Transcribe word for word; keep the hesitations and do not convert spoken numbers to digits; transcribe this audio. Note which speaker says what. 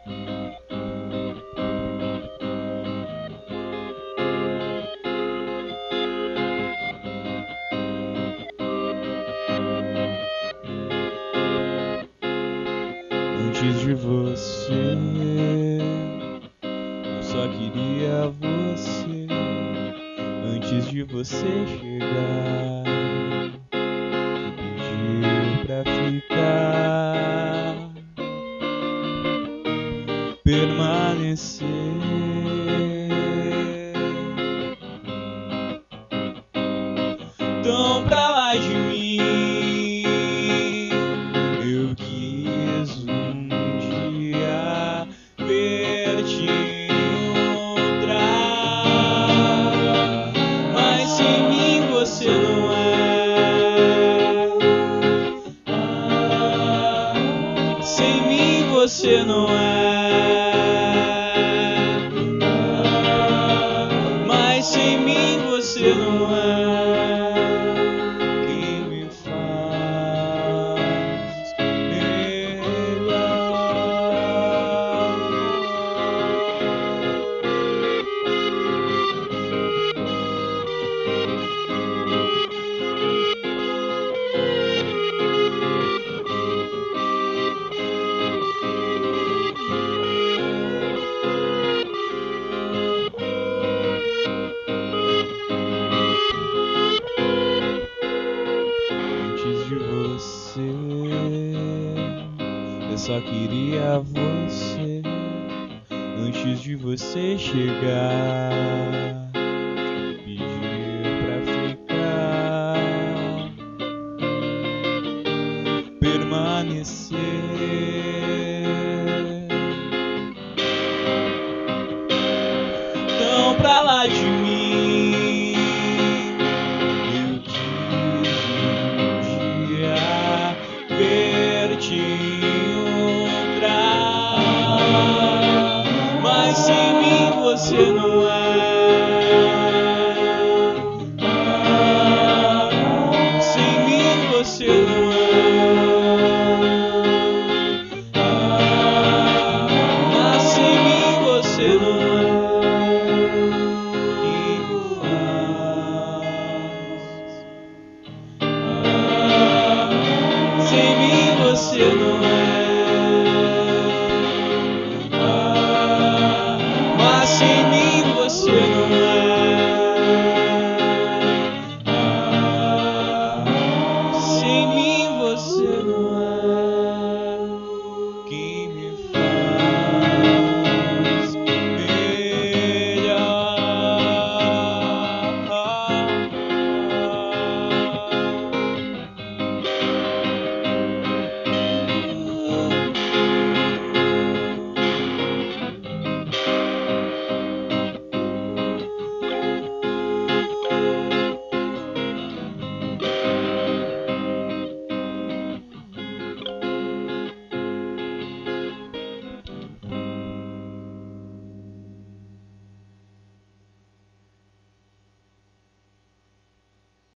Speaker 1: Antes de você, eu só queria você. Antes de você chegar, pediu pra ficar, permanecer. Tão pra lá de mim, eu quis um dia ver te encontrar, mas sem mim você não é. Sem mim você não é. Mas sem mim você não é. Eu só queria você. Antes de você chegar, pediu pra ficar, permanecer. Tão pra lá de mim, eu quis um dia ver te encontrar, mas sem mim você não